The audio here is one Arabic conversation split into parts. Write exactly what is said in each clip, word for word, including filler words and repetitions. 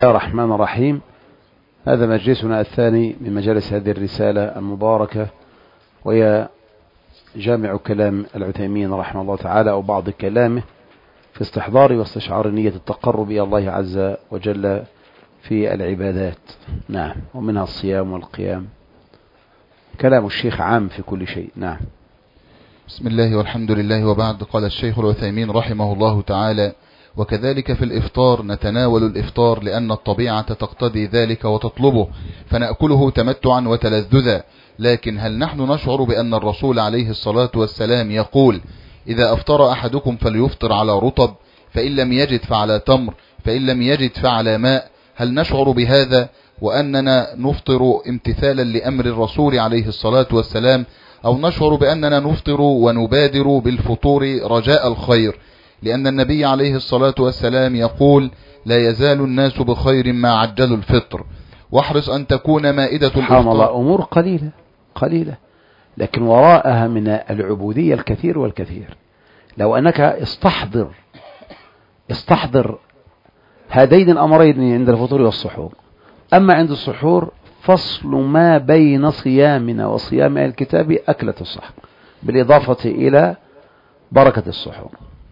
الرحمن الرحيم. هذا مجلسنا الثاني من مجالس هذه الرسالة المباركة، وهي جامع كلام العثيمين رحمه الله تعالى أو بعض كلامه في استحضار واستشعار نية التقرب إلى الله عز وجل في العبادات. نعم، ومنها الصيام والقيام. كلام الشيخ عام في كل شيء. نعم. بسم الله والحمد لله وبعد. قال الشيخ العثيمين رحمه الله تعالى: وكذلك في الإفطار نتناول الإفطار لأن الطبيعة تقتضي ذلك وتطلبه، فنأكله تمتعا وتلذذا. لكن هل نحن نشعر بأن الرسول عليه الصلاة والسلام يقول: إذا أفطر أحدكم فليفطر على رطب، فإن لم يجد فعلى تمر، فإن لم يجد فعلى ماء؟ هل نشعر بهذا وأننا نفطر امتثالا لأمر الرسول عليه الصلاة والسلام، أو نشعر بأننا نفطر ونبادر بالفطور رجاء الخير؟ لأن النبي عليه الصلاة والسلام يقول: لا يزال الناس بخير ما عجلوا الفطر، واحرص أن تكون مائدة سبحان الله. أمور قليلة قليلة لكن وراءها من العبودية الكثير والكثير. لو أنك استحضر استحضر هذين الأمرين عند الفطور والسحور. أما عند السحور فصل ما بين صيامنا وصيام الكتاب أكلة السحر، بالإضافة إلى بركة السحور.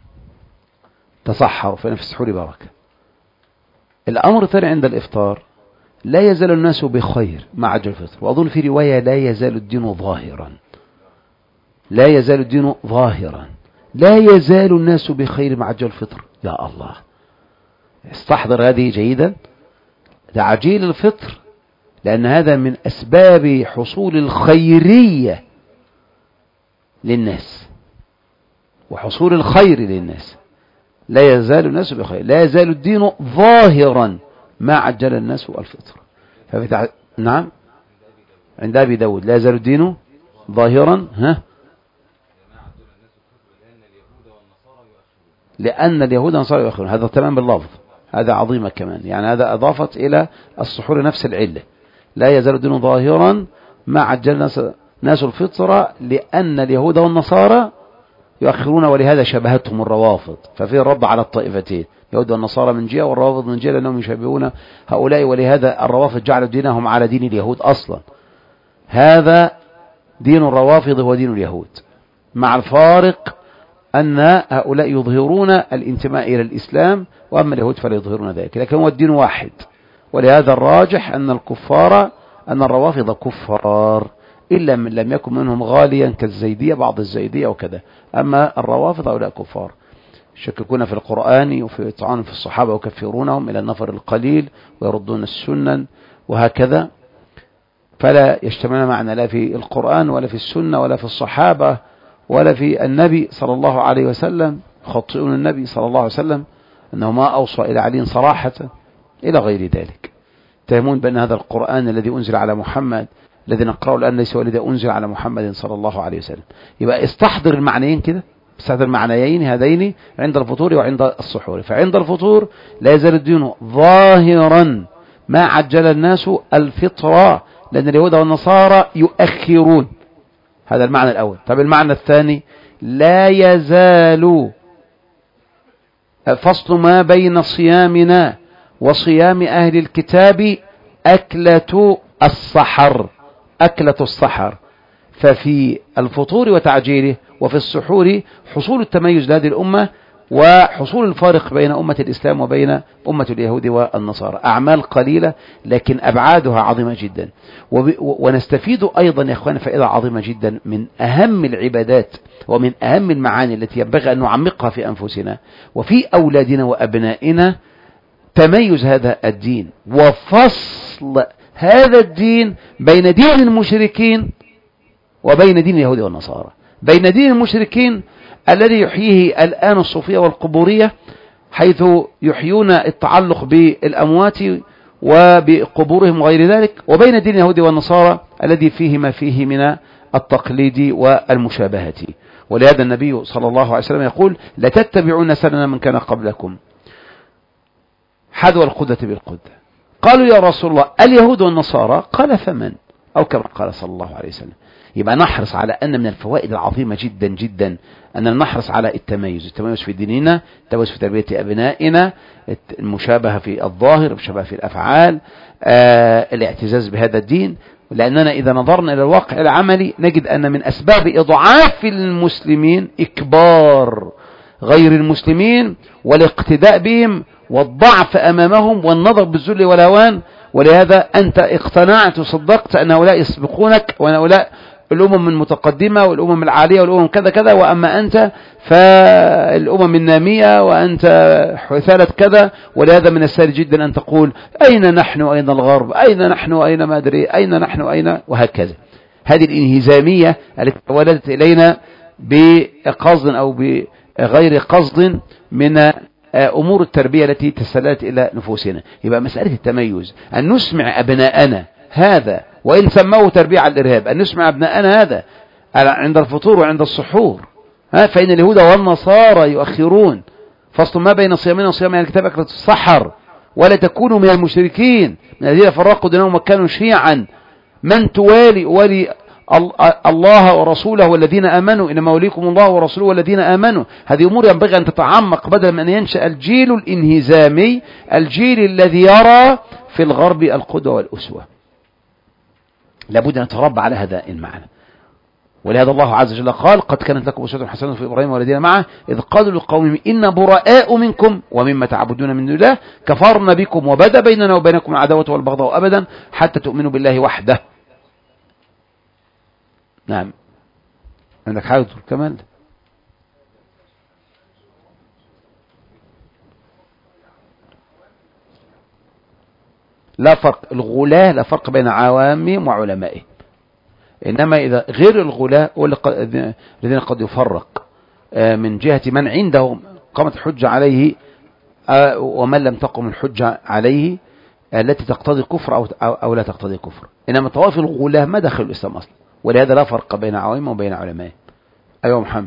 تصحر فإن في السحور بركة. الأمر الثاني عند الإفطار: لا يزال الناس بخير مع عجل الفطر. وأظن في رواية: لا يزال الدين ظاهرا. لا يزال الدين ظاهرا، لا يزال الناس بخير مع عجل الفطر. يا الله، استحضر هذه جيدا. تعجيل الفطر لأن هذا من أسباب حصول الخيرية للناس وحصول الخير للناس. لا يزال الناس بخير، لا يزال الدين ظاهرا ما عجل الناس الفطر. فبتع... نعم، عند أبي داود: لا يزال الدين ظاهرا ها لأن اليهود والنصارى يؤخرون. هذا تمام باللفظ، هذا عظيمة كمان. يعني هذا أضافت إلى السحور نفس العلة: لا يزال الدين ظاهرا ما عجل الناس ناس الفطر لأن اليهود والنصارى يؤخرون، ولهذا شبهتهم الروافض. ففي الرد على الطائفتين، اليهود والنصارى من جهة والروافض من جهة، لأنهم يشبهون هؤلاء، ولهذا الروافض جعلوا دينهم على دين اليهود أصلا. هذا دين الروافض هو دين اليهود، مع الفارق أن هؤلاء يظهرون الانتماء إلى الإسلام، وأما اليهود فلا يظهرون ذلك، لكن هو الدين واحد. ولهذا الراجح أن الكفار أن الروافض كفار، إلا من لم يكن منهم غاليا كالزيدية، بعض الزيدية وكذا. أما الروافض هؤلاء كفار، يشككون في القرآن وفي إطعان في الصحابة ويكفرونهم إلى النفر القليل ويردون السنن وهكذا. فلا يجتمعون معنا لا في القرآن ولا في السنة ولا في الصحابة ولا في النبي صلى الله عليه وسلم. يخطئون النبي صلى الله عليه وسلم أنه ما أوصى إلى علي صراحة إلى غير ذلك. يتهمون بأن هذا القرآن الذي أنزل على محمد الذي نقرأه الآن ليس هو الذي أنزل على محمد صلى الله عليه وسلم. يبقى استحضر المعنيين كده، استحضر المعنيين هذين عند الفطور وعند السحور. فعند الفطور لا يزال الدين ظاهرا ما عجل الناس الفطر لأن اليهود والنصارى يؤخرون. هذا المعنى الأول. طب المعنى الثاني: لا يزال فصل ما بين صيامنا وصيام أهل الكتاب أكلة السحر. أكلة السحر. ففي الفطور وتعجيله وفي السحور حصول التميز لهذه الأمة وحصول الفارق بين أمة الإسلام وبين أمة اليهود والنصارى. أعمال قليلة لكن أبعادها عظيمة جدا. ونستفيد أيضا يا أخوان فائدة عظيمة جدا من أهم العبادات ومن أهم المعاني التي ينبغي أن نعمقها في أنفسنا وفي أولادنا وأبنائنا: تميز هذا الدين وفصل هذا الدين بين دين المشركين وبين دين اليهود والنصارى. بين دين المشركين الذي يحييه الآن الصوفية والقبورية، حيث يحيون التعلق بالأموات وبقبورهم وغير ذلك، وبين دين اليهود والنصارى الذي فيه ما فيه من التقليد والمشابهة. ولهذا النبي صلى الله عليه وسلم يقول: لتتبعون سنن من كان قبلكم حذو القدة بالقدة. قالوا: يا رسول الله اليهود والنصارى؟ قال: فمن؟ أو كما قال صلى الله عليه وسلم. يبقى نحرص على أن من الفوائد العظيمة جدا جدا أننا نحرص على التميز، التميز في ديننا، التميز في تربية أبنائنا، المشابهة في الظاهر، المشابهة في الأفعال، آه الاعتزاز بهذا الدين. لأننا إذا نظرنا إلى الواقع العملي نجد أن من أسباب إضعاف المسلمين إكبار غير المسلمين والاقتداء بهم والضعف أمامهم والنظر بالذل والهوان. ولهذا أنت اقتنعت وصدقت أن هؤلاء يسبقونك وأن هؤلاء الأمم المتقدمة والأمم العالية والأمم كذا كذا، وأما أنت فالأمم النامية وأنت حثالة كذا. ولهذا من السهل جدا أن تقول أين نحن أين الغرب، أين نحن أين ما أدري، أين نحن أين، وهكذا. هذه الانهزامية التي ولدت إلينا بقصد أو بغير قصد من أمور التربية التي تسللت إلى نفوسنا. يبقى مسألة التميز أن نسمع أبناءنا هذا، وإن سموه تربية على الإرهاب، أن نسمع أبناءنا هذا عند الفطور وعند السحور. ها فإن اليهود والنصارى يؤخرون فصل ما بين صيامنا وصيام يعني كتاب أكلة السحر، ولا تكونوا من المشركين من الذين فرقوا دينهم وكانوا شيعا. من توالي ولي الله ورسوله والذين آمنوا، إنما وليكم الله ورسوله والذين آمنوا. هذه أمور ينبغي أن تتعمق بدل من أن ينشأ الجيل الانهزامي، الجيل الذي يرى في الغرب القدوة والأسوة. لابد أن نتربى على هذا المعنى. ولهذا الله عز وجل قال قد كانت لكم أسوة حسنة في إبراهيم والذين معه إذ قالوا لقومهم إنا براء منكم ومما تعبدون من دون الله كفرنا بكم وبدا بيننا وبينكم العداوة والبغضاء أبدا حتى تؤمنوا بالله وحده. نعم. عندك حاجة دكتور كمال؟ لا فرق، الغلاة لا فرق بين عوامهم وعلمائهم، إنما إذا غير الغلاة الذين قد يفرق من جهة من عندهم قامت الحجة عليه ومن لم تقم الحجة عليه التي تقتضي كفر أو, أو لا تقتضي كفر. إنما طوائف الغلاة ما دخلوا الإسلام أصلا، ولهذا لا فرق بين عوامهم وبين علمائهم. أيوة محمد.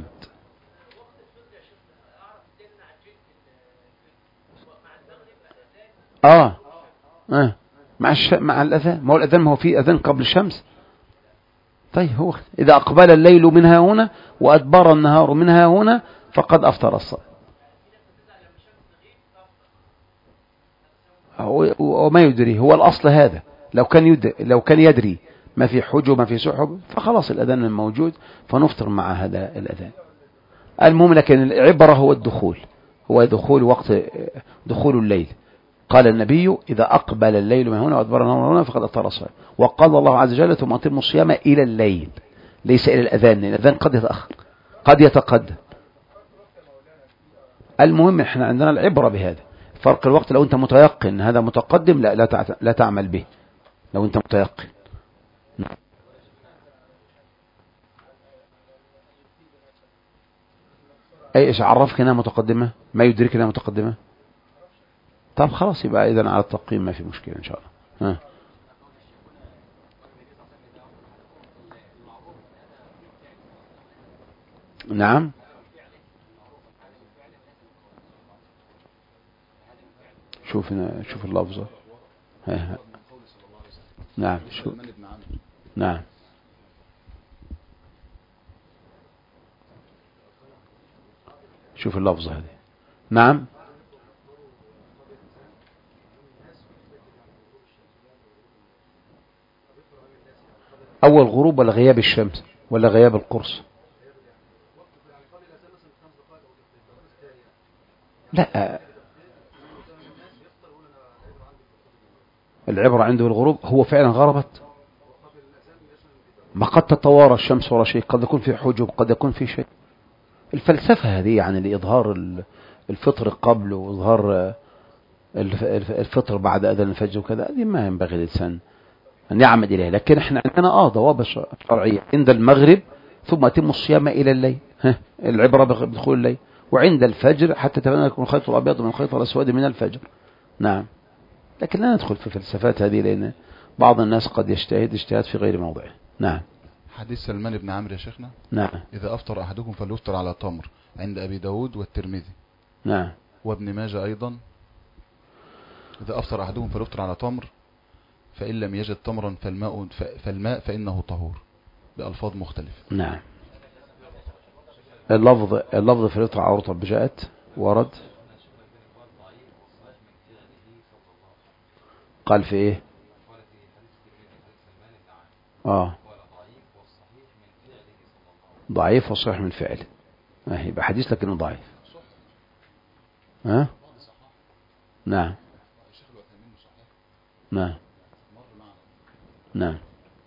آه آه مع الش... مع الأذان، ما هو الأذان ما هو فيه أذان قبل الشمس. طيب هو إذا أقبل الليل منها هنا وأدبر النهار منها هنا فقد أفطر الصائم. وما يدري، هو الأصل هذا. لو كان يدري لو كان يدري ما في حج وما في سحب فخلاص الأذان الموجود فنفطر مع هذا الأذان. المهم لكن العبرة هو الدخول، هو دخول وقت دخول الليل. قال النبي إذا أقبل الليل من هنا وأدبر النهار من هنا فقد أفطر الصائم. وقال الله عز وجل ثم أتموا الصيام إلى الليل، ليس إلى الأذان، الأذان قد يتأخر قد يتقدم. المهم احنا عندنا العبرة بهذا فرق الوقت. لو أنت متيقن هذا متقدم لا لا لا تعمل به لو أنت متيقن. أي إيش عرفك أنها متقدمة؟ ما يدرك أنها متقدمة؟ طب خلاص يبقى إذن على التقييم ما في مشكلة إن شاء الله. ها. نعم شوف شوف اللفظة. ها. نعم شوف. نعم شوف اللفظة هذه. نعم أول غروب ولا غياب الشمس ولا غياب القرص؟ لا العبرة عنده الغروب، هو فعلا غربت ما قد تتوارى الشمس ولا شيء، قد يكون في حجب قد يكون في شيء. الفلسفة هذه يعني لإظهار الفطر قبل وإظهار الفطر بعد أذان الفجر وكذا، هذه ما ينبغي للإنسان أن يعمد إليه. لكن احنا عندنا آه ضوابط شرعية عند المغرب ثم أتم الصيام إلى الليل، ها العبرة بدخول الليل، وعند الفجر حتى تبين لكم الخيط الأبيض من الخيط الأسود من الفجر. نعم لكن لا ندخل في الفلسفات هذه لأن بعض الناس قد يجتهد اجتهاد في غير موضعه. نعم. حديث سلمان بن عمرو يا شيخنا. نعم. إذا أفطر أحدكم فليفطر على تمر عند أبي داود والترمذي. نعم. وابن ماجه أيضا إذا أفطر أحدكم فليفطر على تمر فإن لم يجد تمرا فالماء فالماء فإنه طهور. بألفاظ مختلفة. نعم. اللفظ اللفظ في الفطر عورة جاءت ورد قال في ايه؟ اه ضعيف وصحيح من فعل. ما هي بحديث لكنه ضعيف. ها أه؟ نعم نعم نعم.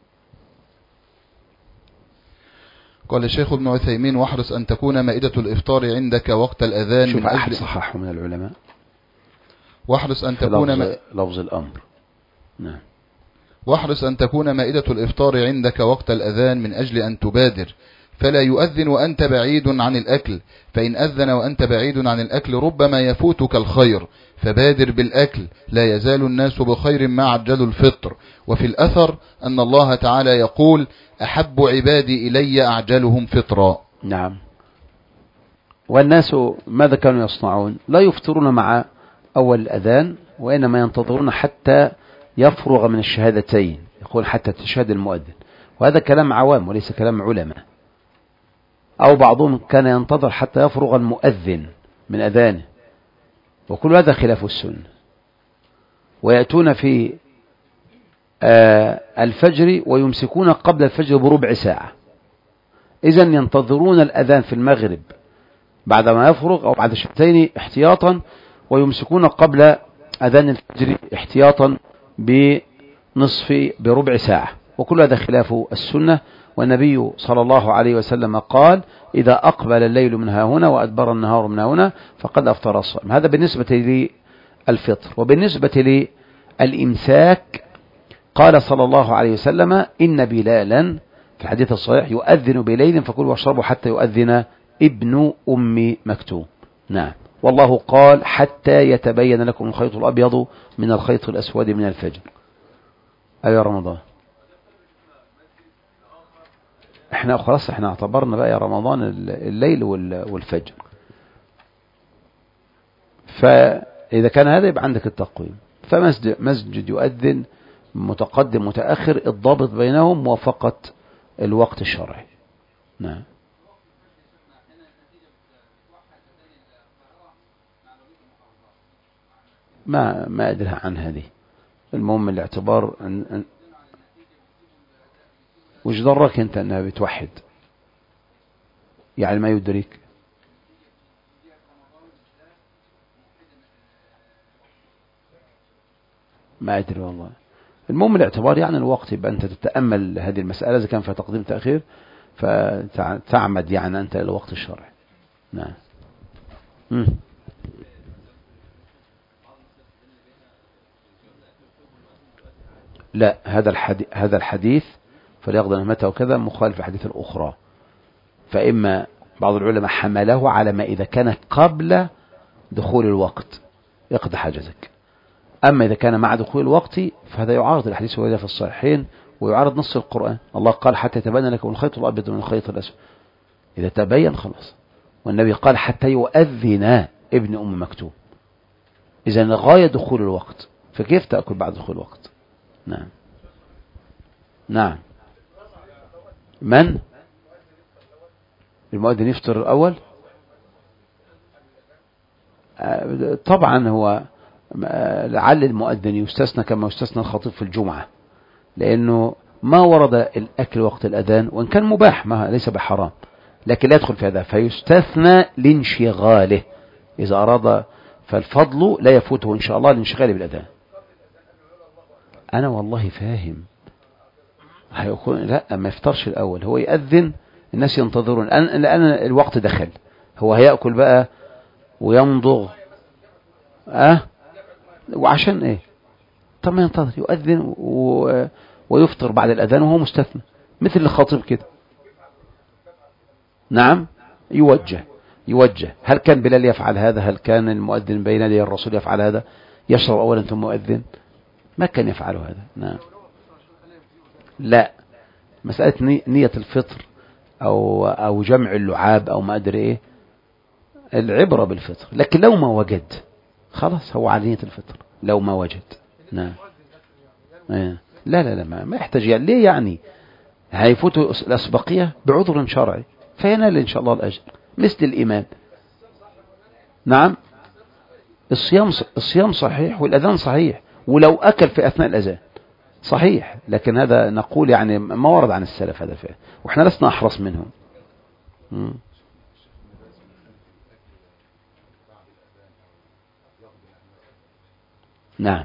قال الشيخ ابن عثيمين: واحرص أن تكون مائدة الإفطار عندك وقت الأذان شوف من أحد أجل صححه من العلماء. واحرص أن تكون لفظ, ما... لفظ الأمر. نعم. واحرص أن تكون مائدة الإفطار عندك وقت الأذان من أجل أن تبادر، فلا يؤذن وأنت بعيد عن الأكل، فإن أذن وأنت بعيد عن الأكل ربما يفوتك الخير، فبادر بالأكل، لا يزال الناس بخير ما عجلوا الفطر. وفي الأثر أن الله تعالى يقول: أحب عبادي إلي أعجلهم فطرا. نعم. والناس ماذا كانوا يصنعون؟ لا يفطرون مع أول الأذان، وإنما ينتظرون حتى يفرغ من الشهادتين، يقول حتى تشهد المؤذن، وهذا كلام عوام وليس كلام علماء. أو بعضهم كان ينتظر حتى يفرغ المؤذن من أذانه، وكل هذا خلاف السنة. ويأتون في الفجر ويمسكون قبل الفجر بربع ساعة، إذن ينتظرون الأذان في المغرب بعدما يفرغ أو بعد الشهادتين احتياطا، ويمسكون قبل أذان الفجر احتياطا بنصف بربع ساعة، وكل هذا خلاف السنة. والنبي صلى الله عليه وسلم قال: إذا أقبل الليل من ها هنا وأدبر النهار من ها هنا فقد أفطر الصائم. هذا بالنسبة للفطر. وبالنسبة للإمساك قال صلى الله عليه وسلم: إن بلالا في الحديث الصحيح يؤذن بليل فكلوا واشربوا حتى يؤذن ابن أم مكتوم. نعم. والله قال: حتى يتبين لكم الخيط الأبيض من الخيط الأسود من الفجر. أيها رمضان، احنا خلاص احنا اعتبرنا بقى يا رمضان الليل والفجر، فإذا كان هذا يبقى عندك التقويم. فمسجد مسجد يؤذن متقدم متأخر، الضابط بينهم موافقة الوقت الشرعي. نعم. ما ما أدري عن هذه. المهم الاعتبار أن, أن وش ضرك انت انها بتوحد؟ يعني ما يدريك. ما أدري والله. المهم الاعتبار يعني الوقت، يبقى أنت تتأمل هذه المسألة إذا كان فيها تقديم تأخير فتعمد يعني أنت إلى الوقت الشرعي. نعم. مم. لا، هذا الحديث هذا الحديث فليقضي متى وكذا مخالف الحديث الأخرى. فإما بعض العلماء حمله على ما إذا كان قبل دخول الوقت يقضي حاجتك، أما إذا كان مع دخول الوقت فهذا يعارض الحديث وهذا في الصحيحين، ويعارض نص القرآن. الله قال: حتى يتبين لكم الخيط الأبيض من الخيط الأسود. إذا تبين خلاص. والنبي قال: حتى يؤذن ابن أم مكتوم. إذن غاية دخول الوقت، فكيف تأكل بعد دخول الوقت؟ نعم. نعم. من؟ المؤذن يفطر الأول؟ طبعا هو لعل المؤذن يستثنى كما يستثنى الخطيب في الجمعة، لأنه ما ورد الأكل وقت الأذان، وإن كان مباح ما ليس بحرام، لكن لا يدخل في هذا، فيستثنى لانشغاله. إذا أراد فالفضل لا يفوته إن شاء الله لانشغاله بالأذان. أنا والله فاهم. هيكون لا، ما يفطرش الأول، هو يأذن الناس ينتظرون لأن الوقت دخل، هو هيأكل بقى ويمضغ أه وعشان إيه؟ طب ما ينتظر يؤذن و... ويفطر بعد الأذان وهو مستثنى مثل الخطيب كده. نعم. يوجه يوجه هل كان بلال يفعل هذا؟ هل كان المؤذن بين يدي الرسول يفعل هذا؟ يشرب أولا ثم مؤذن؟ ما كان يفعل هذا. نعم. لا، مسألة نية الفطر أو أو جمع اللعاب أو ما أدري إيه، العبرة بالفطر، لكن لو ما وجد خلاص هو على نية الفطر لو ما وجد. نعم. لا لا لا ما, ما يحتاج يعني. ليه يعني هيفوتوا الأسبقية بعذر شرعي فينال إن شاء الله الأجر مثل الإمام. نعم الصيام الصيام صحيح والأذان صحيح، ولو أكل في أثناء الأذان صحيح، لكن هذا نقول يعني ما ورد عن السلف هذا فيه، وإحنا لسنا أحرص منهم. م. نعم.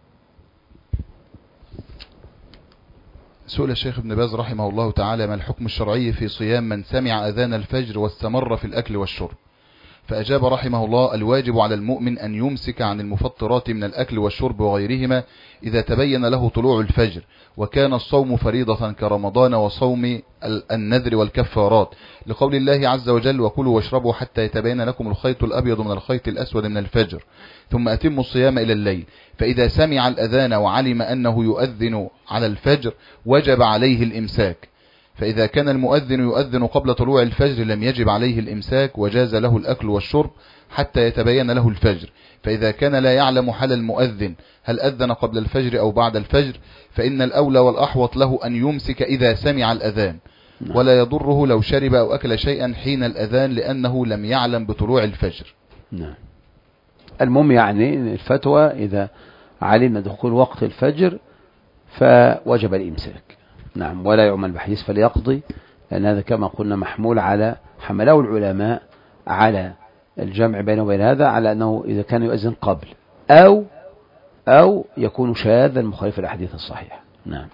سئل الشيخ ابن باز رحمه الله تعالى ما الحكم الشرعي في صيام من سمع أذان الفجر واستمر في الأكل والشرب؟ فأجاب رحمه الله: الواجب على المؤمن أن يمسك عن المفطرات من الأكل والشرب وغيرهما إذا تبين له طلوع الفجر، وكان الصوم فريضة كرمضان وصوم النذر والكفارات، لقول الله عز وجل: وكلوا واشربوا حتى يتبين لكم الخيط الأبيض من الخيط الأسود من الفجر ثم أتموا الصيام إلى الليل. فإذا سمع الأذان وعلم أنه يؤذن على الفجر وجب عليه الإمساك، فإذا كان المؤذن يؤذن قبل طلوع الفجر لم يجب عليه الإمساك وجاز له الأكل والشرب حتى يتبين له الفجر. فإذا كان لا يعلم حال المؤذن هل أذن قبل الفجر أو بعد الفجر فإن الأولى والأحوط له أن يمسك إذا سمع الأذان، ولا يضره لو شرب أو أكل شيئا حين الأذان لأنه لم يعلم بطلوع الفجر. نعم. المهم يعني الفتوى إذا علمنا دخول وقت الفجر فوجب الإمساك. نعم، ولا يعمل بحديث فليقضي، لأن هذا كما قلنا محمول على حمله العلماء على الجمع بينه وبين هذا، على أنه إذا كان يؤذن قبل أو أو يكون شاذا مخالف الأحاديث الصحيحة. نعم.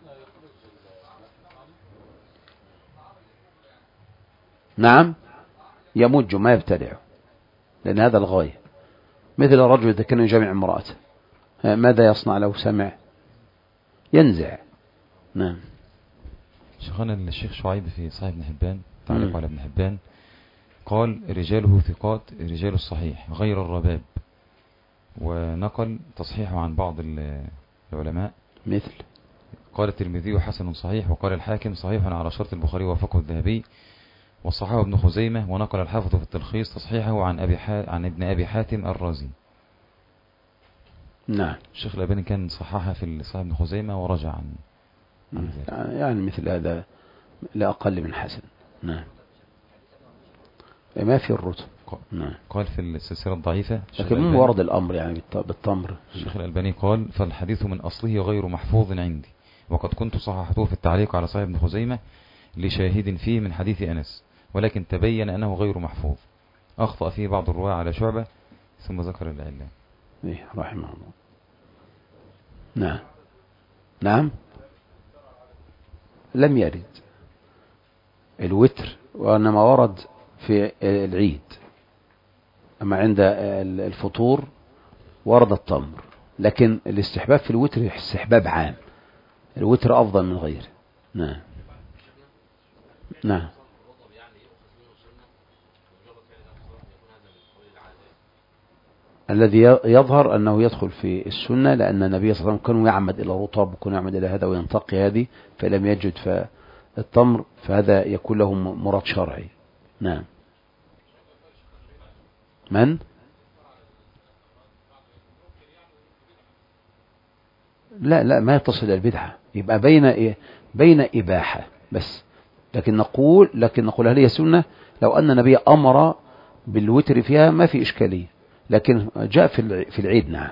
نعم يمج ما يبتدع، لأن هذا الغاية. مثل الرجل إذا كان يجامع امرأته ماذا يصنع لو سمع؟ ينزع. نعم. شيخنا الشيخ شعيب في صحيح ابن حبان تعليق على ابن حبان قال: رجاله ثقات رجال الصحيح غير الرباب، ونقل تصحيحه عن بعض العلماء مثل قال الترمذي حسن صحيح، وقال الحاكم صحيح على شرط البخاري ووافقه الذهبي، وصححه ابن خزيمة، ونقل الحافظ في التلخيص تصحيحه عن أبي ح... عن ابن أبي حاتم الرازي. نعم. الشيخ الألباني كان صححها في صحيح ابن خزيمة ورجع عن يعني مثل هذا لا أقل من حسن. نعم. ما في الرتب. نعم. قال في السلسلة الضعيفة، لكن مو ورد الأمر يعني بالتمر. الشيخ الألباني قال: فالحديث من أصله غير محفوظ عندي، وقد كنت صححته في التعليق على صحيح ابن خزيمة لشاهد فيه من حديث أنس، ولكن تبين أنه غير محفوظ، أخطأ فيه بعض الرواة على شعبة، ثم ذكر العلة. إيه رحمه الله. نعم. نعم لم يرد الوتر، وإنما ورد في العيد، أما عند الفطور ورد التمر، لكن الاستحباب في الوتر استحباب عام، الوتر أفضل من غيره. نعم. نعم. الذي يظهر أنه يدخل في السنة، لأن النبي صلى الله عليه وسلم كان يعمد إلى الرطب وكان يعمد إلى هذا وينتقي هذه، فلم يجد فالتمر، فهذا يكون له مراد شرعي. نعم. من؟ لا لا ما يتصل البدعة، يبقى بين إيه؟ بين إباحة بس، لكن نقول لكن نقول هل هي سنة؟ لو أن النبي أمر بالوتر فيها ما في إشكالية، لكن جاء في في العيد. نعم.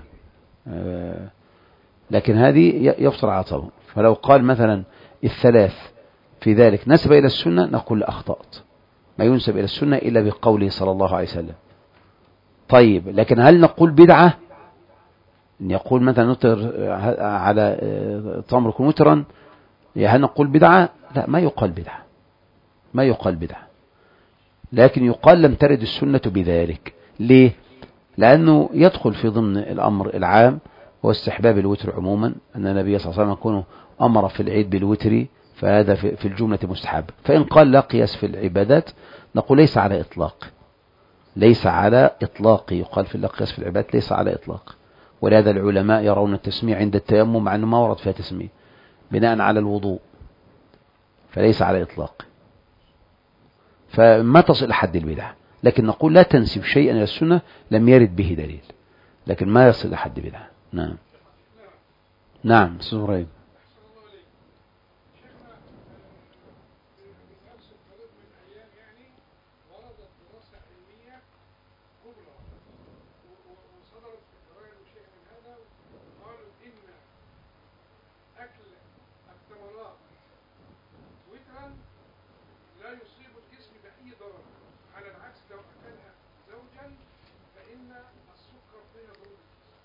لكن هذه يفطر على طبع، فلو قال مثلا الثلاث في ذلك نسب إلى السنة نقول أخطأت، ما ينسب إلى السنة إلا بقوله صلى الله عليه وسلم. طيب لكن هل نقول بدعة أن يقول مثلا نطر على تمر يكون وترا، هل نقول بدعة؟ لا، ما يقال بدعة، ما يقال بدعة، لكن يقال لم ترد السنة بذلك. ليه؟ لأنه يدخل في ضمن الأمر العام واستحباب الوتر عموما، أن النبي صلى الله عليه وسلم يكون أمر في العيد بالوتر، فهذا في الجملة مستحب. فإن قال لا قياس في العبادات نقول ليس على إطلاق، ليس على إطلاق، يقال في لا قياس في العبادات ليس على إطلاق. ولهذا العلماء يرون التسميع عند التيمم مع أنه ما ورد فيها تسميع بناء على الوضوء، فليس على إطلاق، فما تصل حد البدعة. لكن نقول لا تنسب شيئا إلى السنة لم يرد به دليل، لكن ما يصل لحد بدعة. نعم. نعم سورين. أكل التمرات وترا لا يصيب الجسم بأي ضرر، على العكس لو أكلها زوجا فإن السكر فيها ضرر.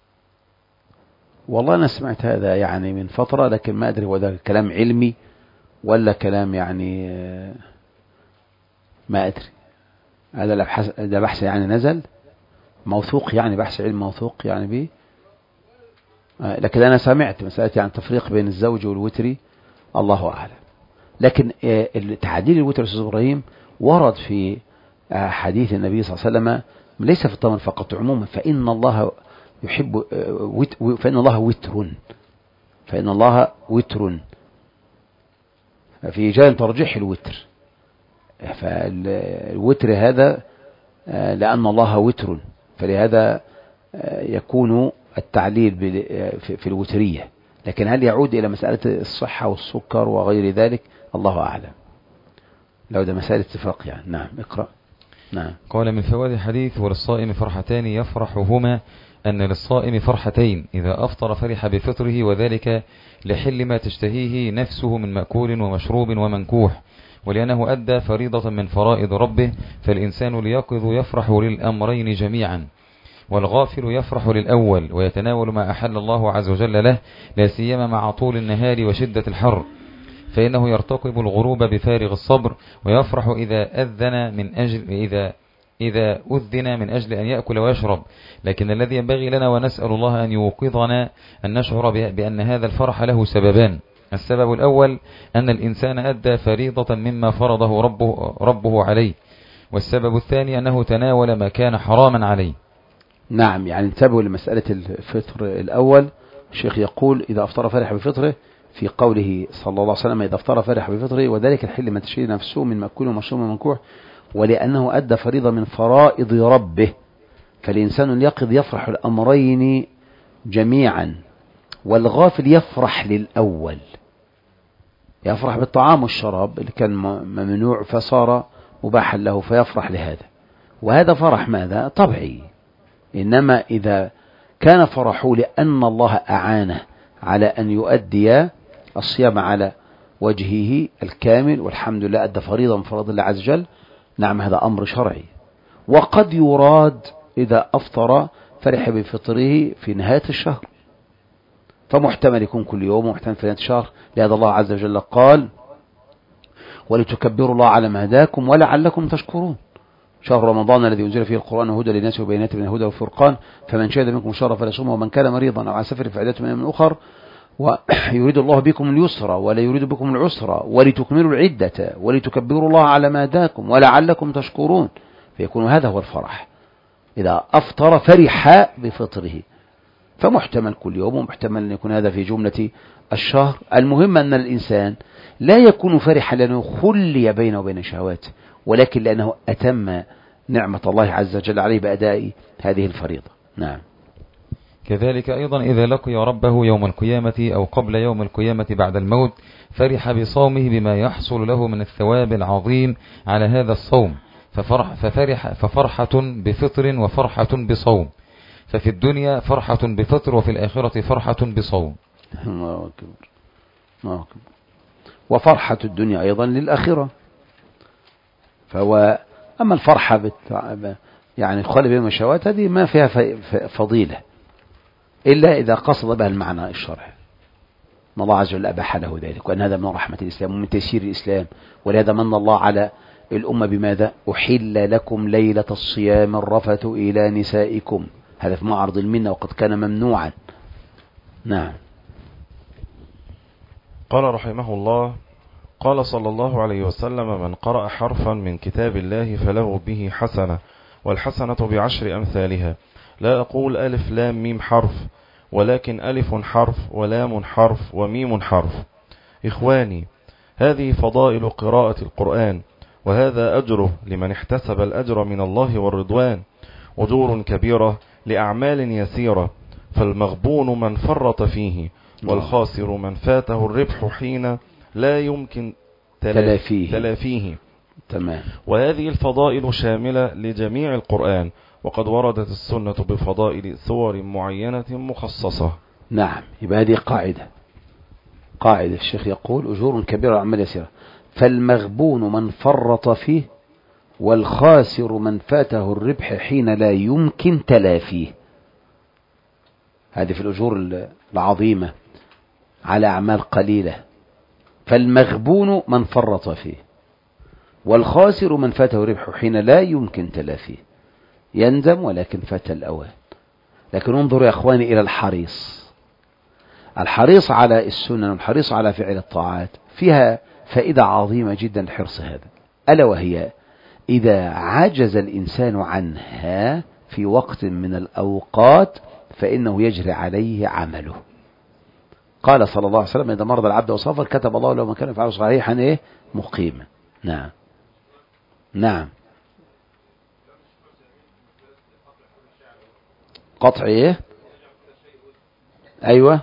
والله أنا سمعت هذا يعني من فترة، لكن ما أدري هو ده كلام علمي ولا كلام يعني ما أدري. هذا البحث ده بحث يعني نزل موثوق، يعني بحث علم موثوق يعني به. لكن أنا سمعت مسألة يعني تفريق بين الزوج والوتري، الله أعلم. لكن تعديل الوتر أستاذ إبراهيم ورد في حديث النبي صلى الله عليه وسلم، ليس في التمر فقط، عموما، فإن الله يحب فإن الله وتر فإن الله وتر في جانب ترجيح الوتر. فالوتر هذا لأن الله وتر، فلهذا يكون التعليل في الوترية. لكن هل يعود إلى مسألة الصحة والسكر وغير ذلك؟ الله أعلم. لو ده مسألة اتفاق يعني. نعم اقرأ. نعم. قال من فوائد الحديث: وللصائم فرحتان يفرحهما، أن للصائم فرحتين: إذا أفطر فرح بفطره، وذلك لحل ما تشتهيه نفسه من مأكول ومشروب ومنكوح، ولأنه أدى فريضة من فرائض ربه، فالإنسان اليقظ يفرح للأمرين جميعا، والغافل يفرح للأول ويتناول ما أحل الله عز وجل له، لا سيما مع طول النهار وشدة الحر، فإنه يرتقب الغروب بفارغ الصبر، ويفرح إذا أذن من أجل إذا إذا أذن من أجل أن يأكل ويشرب. لكن الذي ينبغي لنا، ونسأل الله أن يوقظنا، أن نشعر بأن هذا الفرح له سببان: السبب الأول أن الإنسان أدى فريضة مما فرضه ربه, ربه عليه، والسبب الثاني أنه تناول ما كان حراما عليه. نعم، يعني انتبهوا لمسألة الفطر الأول. الشيخ يقول: إذا أفطر فرح بفطره، في قوله صلى الله عليه وسلم: إذا أفطر فرح بفطره، وذلك الحل ما تشتهي نفسه من مأكول ومشروب ومنكوح، ولأنه أدى فريضة من فرائض ربه، فالإنسان اليقظ يفرح الأمرين جميعا، والغافل يفرح للأول، يفرح بالطعام والشراب اللي كان ممنوع فصار مباحا له، فيفرح لهذا، وهذا فرح ماذا؟ طبيعي. إنما إذا كان فرحه لأن الله أعانه على أن يؤدي الصيام على وجهه الكامل، والحمد لله أدى فريضة من فرض الله عز وجل، نعم هذا أمر شرعي. وقد يراد إذا أفطر فرح بفطره في نهاية الشهر، فمحتمل يكون كل يوم، ومحتمل في نهاية الشهر، لهذا الله عز وجل قال: ولتكبروا الله على ما هداكم ولعلكم تشكرون. شهر رمضان الذي أنزل فيه القرآن هدى للناس وبينات من الهدى والفرقان، فمن شهد منكم الشهر فليصومه، ومن كان مريضا أو على سفر فعدة من أيام أخر، ويريد الله بكم اليسر ولا يريد بكم العسر ولتكملوا العدة ولتكبروا الله على ما هداكم ولعلكم تشكرون. فيكون هذا هو الفرح، إذا أفطر فرح بفطره، فمحتمل كل يوم، ومحتمل أن يكون هذا في جملة الشهر. المهم أن الإنسان لا يكون فرحا لأنه خلي بينه وبين شهواته، ولكن لأنه أتم نعمة الله عز وجل عليه بأداء هذه الفريضة. نعم. كذلك أيضا إذا لقي ربه يوم القيامة أو قبل يوم القيامة بعد الموت، فرح بصومه بما يحصل له من الثواب العظيم على هذا الصوم، ففرح ففرح ففرحة بفطر وفرحة بصوم، ففي الدنيا فرحة بفطر، وفي الآخرة فرحة بصوم. الله أكبر، الله أكبر. وفرحة الدنيا أيضا للآخرة. فهو أما الفرحة بت... يعني الخلي بين الشهوات هذه ما فيها فضيلة إلا إذا قصد بها المعنى الشرعي، ما الله عز وجل أباح له ذلك، وأن هذا من رحمة الإسلام ومن تيسير الإسلام. ولهذا من الله على الأمة بماذا؟ أحل لكم ليلة الصيام الرفث إلى نسائكم، هذا في معرض المنة وقد كان ممنوعا. نعم. قال رحمه الله: قال صلى الله عليه وسلم: من قرأ حرفا من كتاب الله فله به حسنة، والحسنة بعشر أمثالها. لا أقول ألف لام ميم حرف، ولكن ألف حرف ولام حرف وميم حرف. إخواني، هذه فضائل قراءة القرآن، وهذا أجره لمن احتسب الأجر من الله والرضوان، أجور كبيرة لأعمال يسيرة، فالمغبون من فرط فيه، والخاسر من فاته الربح حين لا يمكن تلافيه, تلافيه. تمام. وهذه الفضائل شاملة لجميع القرآن، وقد وردت السنة بفضائل سور معينة مخصصة. نعم، يبقى هذه قاعدة قاعدة الشيخ يقول أجور كبيرة وأعمال يسيرة، فالمغبون من فرط فيه، والخاسر من فاته الربح حين لا يمكن تلافيه. هذه في الأجور العظيمة على أعمال قليلة. فالمغبون من فرط فيه، والخاسر من فاته الربح حين لا يمكن تلافيه. يندم ولكن فات الأوان. لكن انظروا يا أخواني إلى الحريص، الحريص على السنن والحريص على فعل الطاعات فيها فائدة عظيمة جدا الحرص هذا، ألا وهي إذا عجز الإنسان عنها في وقت من الأوقات فإنه يجري عليه عمله. قال صلى الله عليه وسلم إذا مرض العبد وسافر كتب الله له ما كان يفعله صحيحا إيه مقيما. نعم نعم. قطع إيه؟ أيوة.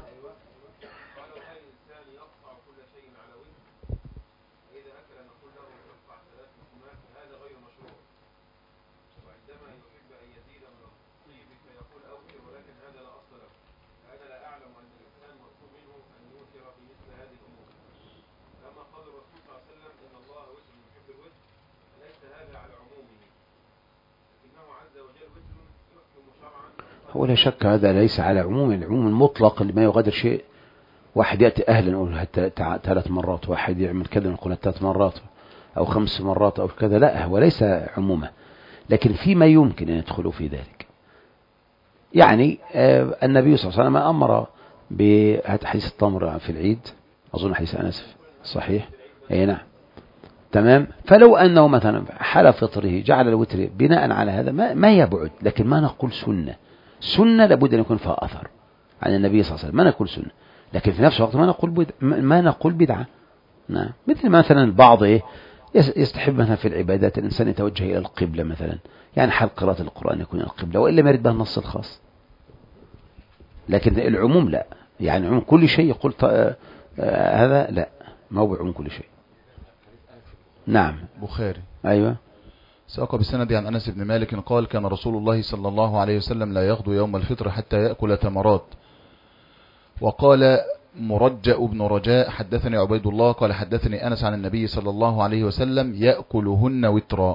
هو لا شك هذا ليس على عموم، العموم المطلق اللي ما يغادر شيء. واحد يأتي أهلا نقول ثلاث مرات، واحد يعمل كذا نقول ثلاث مرات أو خمس مرات أو كذا، لا هو ليس عموما، لكن فيما يمكن أن يدخلوا في ذلك. يعني آه النبي صلى الله عليه وسلم أمر بحديث التمر في العيد، أظن حديث أنس صحيح، أي نعم تمام. فلو أنه مثلا حال فطره جعل الوتر بناء على هذا ما, ما يبعد، لكن ما نقول سنة. سنة لابد أن يكون فيها أثر عن النبي صلى الله عليه وسلم، ما نقول سنة، لكن في نفس الوقت ما نقول بدع، ما نقول بدعة. نعم. مثل مثلا البعض إيه يستحب مثلا في العبادات الإنسان يتوجه إلى القبلة مثلا، يعني حال قراءة القرآن يكون إلى القبلة، وإلا ما يرد به النص الخاص. لكن العموم لا، يعني عموم كل شيء يقول آه آه هذا لا، ما هو بعموم كل شيء. نعم. بخاري. أيوة. ساق بسند عن أنس بن مالك قال كان رسول الله صلى الله عليه وسلم لا يغدو يوم الفطر حتى يأكل تمرات. وقال مرجأ بن رجاء حدثني عبيد الله قال حدثني أنس عن النبي صلى الله عليه وسلم يأكلهن وترا،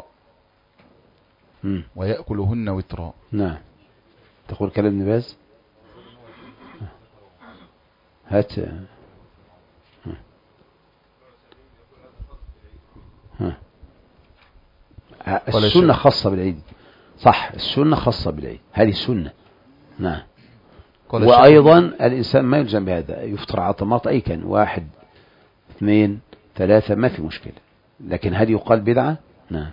ويأكلهن وترا. نعم. تقول كلام ابن باز. هات ها. السنة خاصة بالعيد، صح، السنة خاصة بالعيد، هذه السنة. نعم. وأيضا الإنسان ما يلزم بهذا، يفطر على طماط أي كان، واحد اثنين ثلاثة ما في مشكلة، لكن هل يقال بدعة؟ نعم.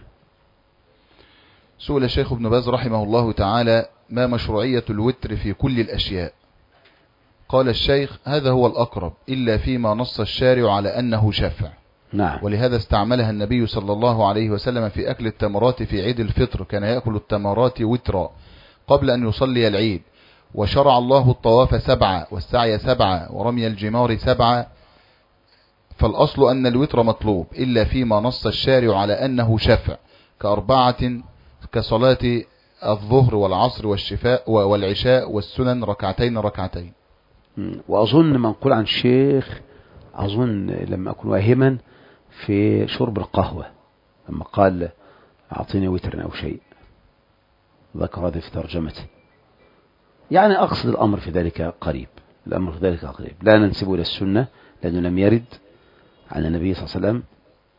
سئل الشيخ ابن باز رحمه الله تعالى ما مشروعية الوتر في كل الأشياء؟ قال الشيخ هذا هو الأقرب إلا فيما نص الشارع على أنه شفع. نعم. ولهذا استعملها النبي صلى الله عليه وسلم في أكل التمرات في عيد الفطر، كان يأكل التمرات وترا قبل أن يصلي العيد. وشرع الله الطواف سبعة والسعي سبعة ورمي الجمار سبعة، فالأصل أن الوتر مطلوب إلا فيما نص الشارع على أنه شفع كأربعة كصلاة الظهر والعصر والشفاء والعشاء والسنن ركعتين ركعتين. وأظن منقول عن الشيخ، أظن لما أكون واهما في شرب القهوة لما قال أعطيني وترا أو شيء، ذكر هذا في ترجمته. يعني أقصد الأمر في ذلك قريب، الأمر في ذلك قريب، لا ننسبه إلى السنة لأنه لم يرد عن النبي صلى الله عليه وسلم،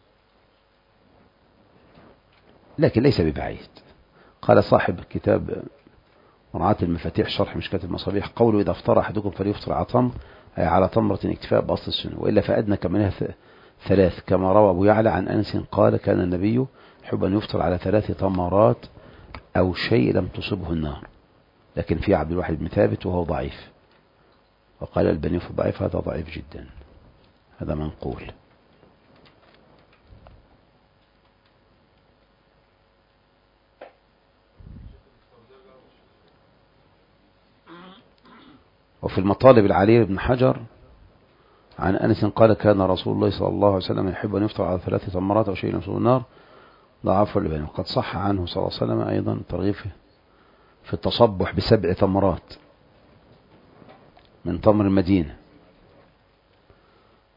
لكن ليس ببعيد. قال صاحب كتاب مراعاة المفاتيح شرح مشكاة المصابيح قوله إذا افطر أحدكم فليفطر على تمر، أي على تمرة اكتفاء بأصل السنة، وإلا فأدنى كمنها ثلاث، كما روى أبو يعلى عن أنس قال كان النبي يحب أن يفطر على ثلاث تمرات أو شيء لم تصبه النار. لكن في عبد الواحد بن ثابت وهو ضعيف، وقال البني في الضعيف هذا ضعيف جدا، هذا منقول. وفي المطالب العالية بن حجر عن أنس قال كان رسول الله صلى الله عليه وسلم يحب أن يفطر على ثلاث تمرات أو شيء يمسه النار ضعف البني. وقد صح عنه صلى الله عليه وسلم أيضا ترغيب في التصبح بسبع تمرات من تمر المدينة.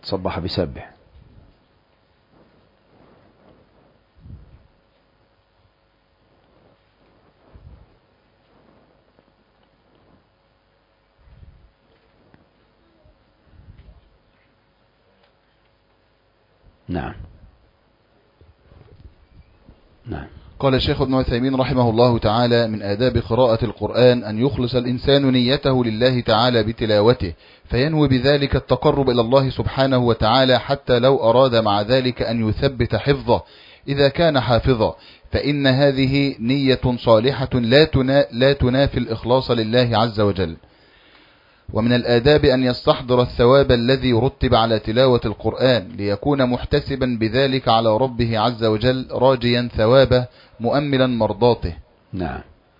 صبح بسبح. نعم نعم. قال الشيخ ابن عثيمين رحمه الله تعالى: من آداب قراءة القرآن أن يخلص الإنسان نيته لله تعالى بتلاوته، فينوي بذلك التقرب إلى الله سبحانه وتعالى، حتى لو أراد مع ذلك أن يثبت حفظه إذا كان حافظا، فإن هذه نية صالحة لا تنافي الإخلاص لله عز وجل. ومن الآداب أن يستحضر الثواب الذي رتب على تلاوة القرآن، ليكون محتسبا بذلك على ربه عز وجل، راجيا ثوابه مؤملا مرضاته. نعم.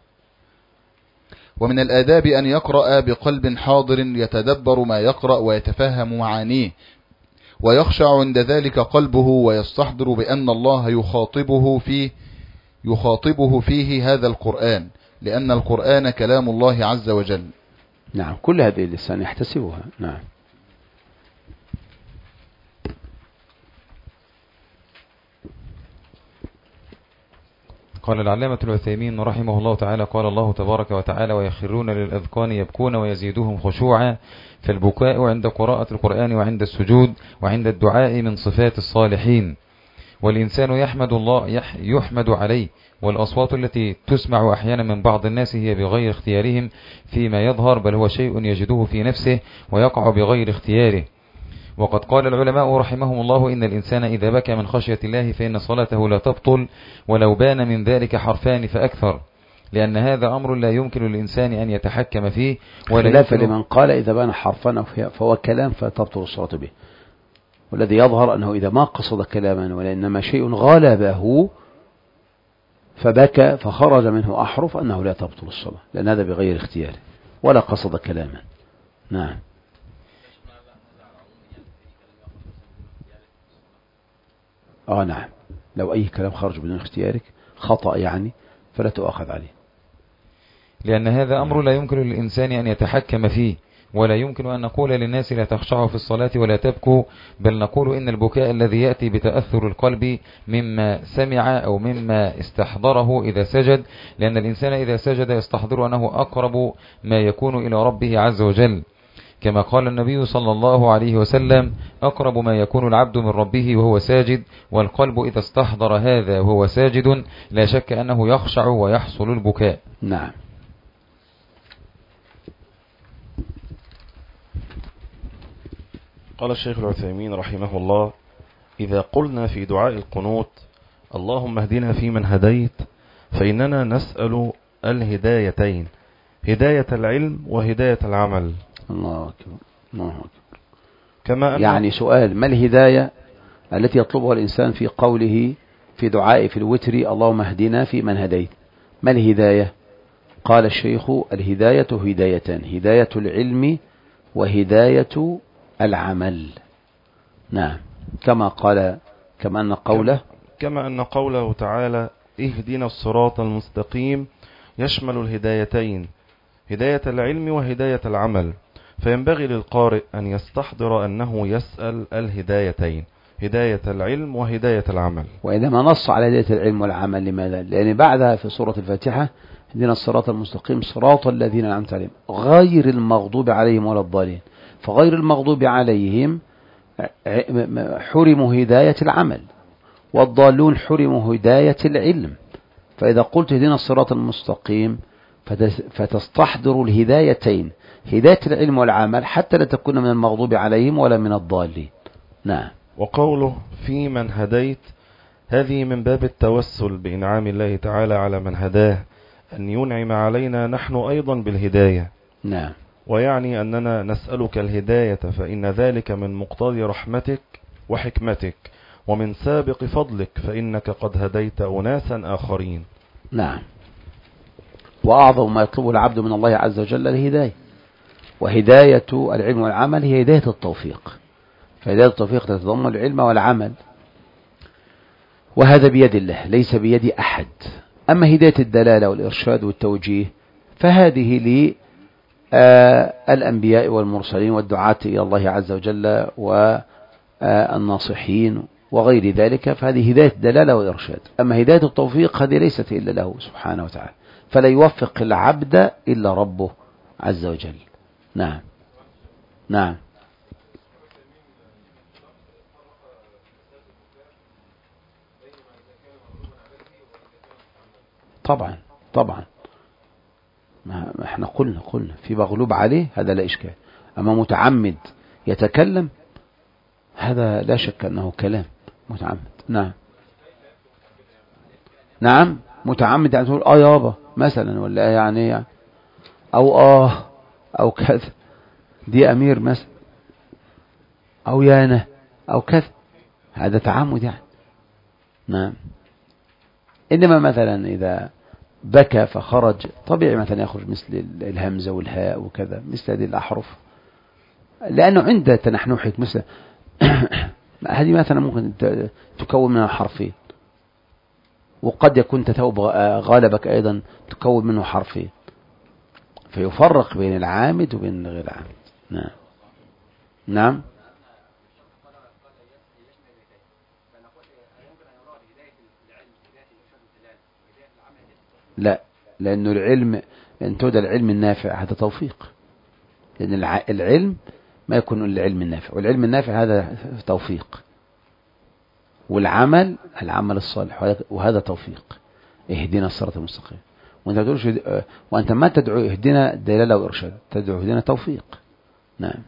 ومن الآداب أن يقرأ بقلب حاضر يتدبر ما يقرأ ويتفهم معانيه، ويخشع عند ذلك قلبه، ويستحضر بأن الله يخاطبه فيه يخاطبه فيه هذا القرآن، لأن القرآن كلام الله عز وجل. نعم. كل هذه الإنسان يحتسبها. نعم. قال العلامة العثيمين رحمه الله تعالى: قال الله تبارك وتعالى: ويخرون للأذقان يبكون ويزيدهم خشوعا. فالبكاء عند قراءة القرآن وعند السجود وعند الدعاء من صفات الصالحين، والإنسان يحمد الله يحمد عليه. والأصوات التي تسمع أحيانا من بعض الناس هي بغير اختيارهم فيما يظهر، بل هو شيء يجده في نفسه ويقع بغير اختياره. وقد قال العلماء رحمهم الله: إن الإنسان إذا بكى من خشية الله فإن صلاته لا تبطل ولو بان من ذلك حرفان فأكثر، لأن هذا أمر لا يمكن للإنسان أن يتحكم فيه، ولا خلاف يمكن لمن قال إذا بان حرفان فهو كلام فتبطل الصلاة به. والذي يظهر أنه إذا ما قصد كلاما ولإنما شيء غلبه فبكى فخرج منه أحرف أنه لا تبطل الصلاة، لأن هذا بغير اختياره ولا قصد كلاما. نعم. آه نعم. لو أي كلام خرج بدون اختيارك خطأ يعني فلا تؤخذ عليه، لأن هذا أمر لا يمكن للإنسان أن يتحكم فيه، ولا يمكن أن نقول للناس لا تخشعوا في الصلاة ولا تبكوا، بل نقول إن البكاء الذي يأتي بتأثر القلب مما سمع أو مما استحضره إذا سجد، لأن الإنسان إذا سجد يستحضر أنه أقرب ما يكون إلى ربه عز وجل، كما قال النبي صلى الله عليه وسلم: أقرب ما يكون العبد من ربه وهو ساجد، والقلب إذا استحضر هذا وهو ساجد لا شك أنه يخشع ويحصل البكاء. نعم. قال الشيخ العثيمين رحمه الله: إذا قلنا في دعاء القنوت اللهم اهدنا فيمن هديت، فإننا نسأل الهدايتين، هداية العلم وهداية العمل. الله أكبر. الله أكبر. كما أن يعني سؤال: ما الهداية التي يطلبها الإنسان في قوله في دعائه في الوتر اللهم اهدنا فيمن هديت؟ ما الهداية؟ قال الشيخ: الهداية هدايتان، هداية العلم وهداية العمل. نعم. كما قال كما أن قوله كما أن قوله تعالى: اهدنا الصراط المستقيم يشمل الهدايتين، هداية العلم وهداية العمل، فينبغي للقارئ أن يستحضر أنه يسأل الهدايتين، هداية العلم وهداية العمل. وإنما نص على هداية العلم والعمل. لماذا؟ لأن بعدها في سورة الفاتحة: اهدنا الصراط المستقيم صراط الذين أنعمت عليهم غير المغضوب عليهم ولا الضالين. فغير المغضوب عليهم حرموا هداية العمل، والضالون حرموا هداية العلم. فإذا قلت اهدنا الصراط المستقيم فتستحضر الهدايتين، هداية العلم والعمل، حتى لا تكون من المغضوب عليهم ولا من الضالين. نعم. وقوله في من هديت هذه من باب التوسل بإنعام الله تعالى على من هداه، أن ينعم علينا نحن أيضا بالهداية. نعم. ويعني أننا نسألك الهداية، فإن ذلك من مقتضي رحمتك وحكمتك ومن سابق فضلك، فإنك قد هديت أناسا آخرين. نعم. وأعظم ما يطلبه العبد من الله عز وجل الهداية، وهداية العلم والعمل هي هداية التوفيق، فهداية التوفيق تتضمن العلم والعمل، وهذا بيد الله ليس بيد أحد. أما هداية الدلالة والإرشاد والتوجيه فهذه للأنبياء والمرسلين والدعاة إلى الله عز وجل الناصحين وغير ذلك، فهذه هداية دلالة وإرشاد. أما هداية التوفيق هذه ليست إلا له سبحانه وتعالى، فلا يوفق العبد إلا ربه عز وجل. نعم نعم. طبعا طبعا، ما احنا قلنا قلنا في مغلوب عليه هذا لا إشكال، أما متعمد يتكلم هذا لا شك أنه كلام متعمد. نعم نعم. متعمد يعني تقول آه يابا مثلا، ولا يعني أو آه أو كذا، دي أمير مثلا، أو يانا أو كذا، هذا تعمد يعني. نعم. إنما مثلا إذا بكى فخرج طبيعي مثلا يخرج مثل الهمزة والهاء وكذا، مثل هذه الأحرف، لأنه عند تنحنحك مثل هذه مثلا ممكن تكون منها حرفين، وقد يكون تثوب غالبك أيضا تكون منه حرفين، فيفرق بين العامد وبين غير العامد. نعم نعم. لا، لأنه العلم أن تودى العلم النافع هذا توفيق، لأن العلم ما يكون إلا العلم النافع، والعلم النافع هذا توفيق، والعمل العمل الصالح وهذا توفيق. اهدنا الصراط المستقيم، وانت تدعوش، وانت ما تدعو اهدنا دلالة وإرشاد، تدعو اهدنا توفيق. نعم.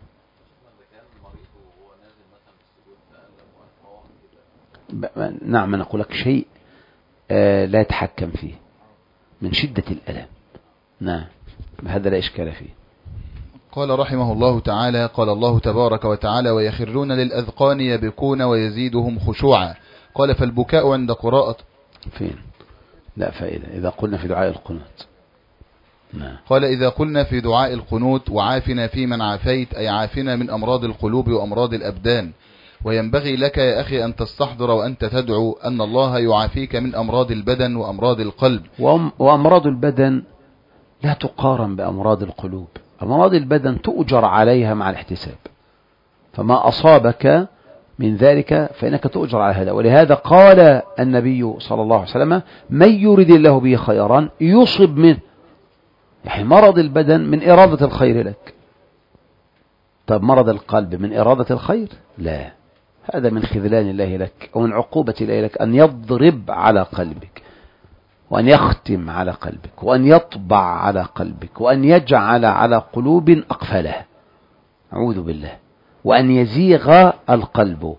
نعم. أنا أقول لك شيء لا يتحكم فيه من شدة الألم. نعم، هذا لا إشكال فيه. قال رحمه الله تعالى: قال الله تبارك وتعالى: ويخرون للأذقان يبكون ويزيدهم خشوعا. قال: فالبكاء عند قراءة فين؟ لا فائدة إذا قلنا في دعاء القنوت. نعم. قال: إذا قلنا في دعاء القنوت: وعافنا في من عافيت، أي عافنا من أمراض القلوب وأمراض الأبدان. وينبغي لك يا أخي أن تستحضر وأنت تدعو أن الله يعافيك من أمراض البدن وأمراض القلب. وأمراض البدن لا تقارن بأمراض القلوب. أمراض البدن تؤجر عليها مع الاحتساب، فما أصابك من ذلك فإنك تؤجر على هذا. ولهذا قال النبي صلى الله عليه وسلم: من يريد الله به خيرا يصب منه. يعني مرض البدن من إرادة الخير لك. طب مرض القلب من إرادة الخير؟ لا، هذا من خذلان الله لك ومن عقوبة الله لك، أن يضرب على قلبك، وأن يختم على قلبك، وأن يطبع على قلبك، وأن يجعل على قلوب أقفلها، أعوذ بالله، وأن يزيغ القلب،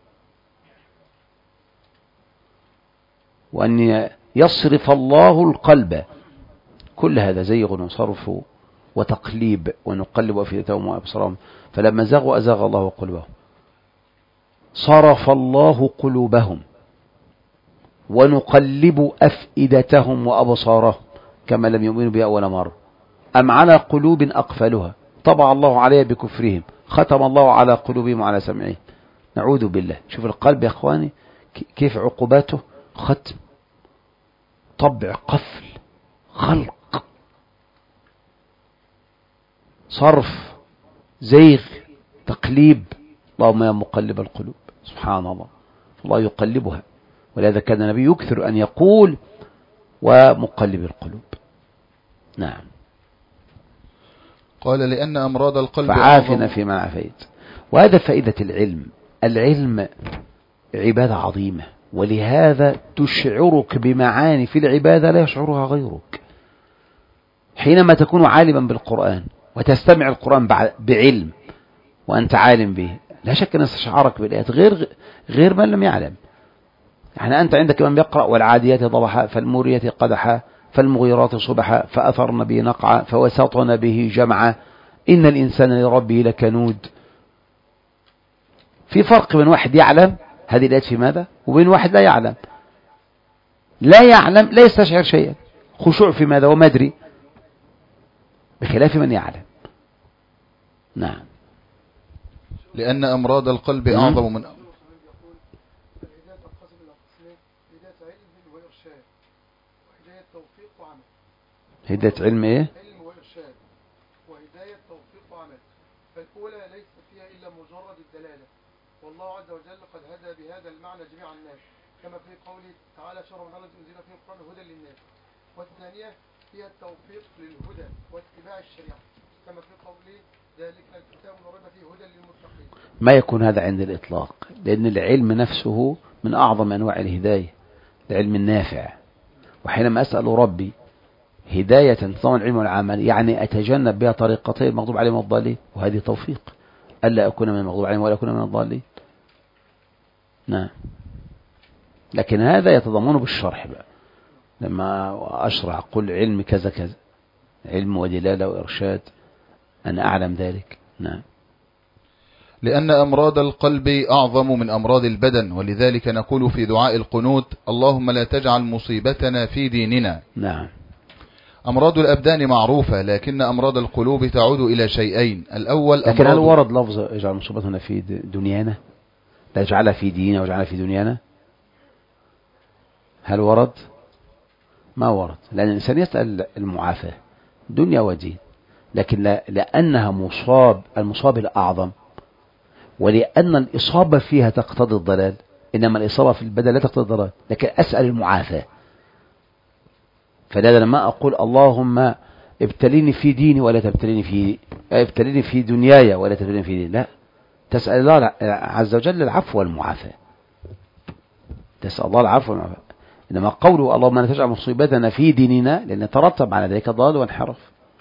وأن يصرف الله القلب. كل هذا زيغ وصرف وتقليب، ونقلب أفئدتهم وأبصارهم فلما زاغوا أزاغ الله قلوبهم. صرف الله قلوبهم ونقلب أفئدتهم وأبصارهم كما لم يؤمنوا بها أول مرة، أم على قلوب أقفلها طبع الله عليها بكفرهم ختم الله على قلوبهم وعلى سمعهم. نعوذ بالله. شوف القلب يا أخواني كيف عقوباته: ختم، طبع، قفل، خلق، صرف، زيغ، تقليب. اللهم يا مقلب القلوب، سبحان الله، الله يقلبها. ولهذا كان النبي يكثر أن يقول: ومقلب القلوب. نعم. قال: لأن أمراض القلب فعافنا في من عافيت. وهذا فائدة العلم. العلم عبادة عظيمة، ولهذا تشعرك بمعاني في العبادة لا يشعرها غيرك. حينما تكون عالما بالقرآن وتستمع القرآن بعلم وأنت عالم به، لا شك أن استشعارك بالآيات غير غير من لم يعلم. يعني أنت عندك من يقرأ: والعاديات ضبحا فالموريات قدحا فالمغيرات صبحا فأثرن به نقعا فوسطن به جمعا إن الإنسان لربه لكنود. في فرق بين واحد يعلم هذه الآيات في ماذا وبين واحد لا يعلم. لا يعلم لا يستشعر شيئا، خشوع في ماذا وما أدري، بخلاف من يعلم. نعم. لأن أمراض القلب أعظم من هداية علم إيه؟ علم وإرشاد، وهداية توفيق وعمل. فالأولى ليس فيها إلا مجرد الدلالة، والله عز وجل قد هدى بهذا المعنى جميع الناس كما في قوله تعالى شهر رمضان الذي أنزل فيه القرآن هدى للناس. والثانية هي التوفيق للهدى واتباع الشريعة كما في قوله ذلك الكتاب لا ريب فيه هدى للمتقين. ما يكون هذا عند الإطلاق، لأن العلم نفسه من أعظم أنواع الهداية، العلم النافع. وحينما أسأل ربي هداية تضمن العلم والعمل يعني أتجنب بها طريقتين المغضوب عليهم والضالين، وهذه توفيق ألا أكون من المغضوب عليهم ولا أكون من الضالين. نعم. لكن هذا يتضمنه بالشرح بقى، لما أشرح قل علم كذا كذا، علم ودلالة وإرشاد، أنا أعلم ذلك. نعم. لأن أمراض القلب أعظم من أمراض البدن، ولذلك نقول في دعاء القنوت اللهم لا تجعل مصيبتنا في ديننا. نعم. أمراض الأبدان معروفة، لكن أمراض القلوب تعود إلى شيئين. الأول لكن هل ورد لفظ اجعل مصيبتنا في دنيانا، لا يجعلها في ديننا ويجعلها في دنيانا؟ هل ورد؟ ما ورد، لأن الإنسان يسأل المعافاة دنيا ودين، لكن لا لأنها مصاب، المصاب الأعظم، ولأن الإصابة فيها تقتضي الضلال، إنما الإصابة في البدن لا تقتضي الضلال، لكن أسأل المعافاة. فلذا لما أقول اللهم ابتليني في ديني ولا تبتليني في ابتليني في دنياي ولا تبتليني في ديني، لا، تسأل الله عز وجل العفو والمعافاة، تسأل الله العفو والمعافاة. إنما قوله اللهم لا تجعل مصيبتنا في ديننا، لأن ترتب على ذلك ضلال وانحراف.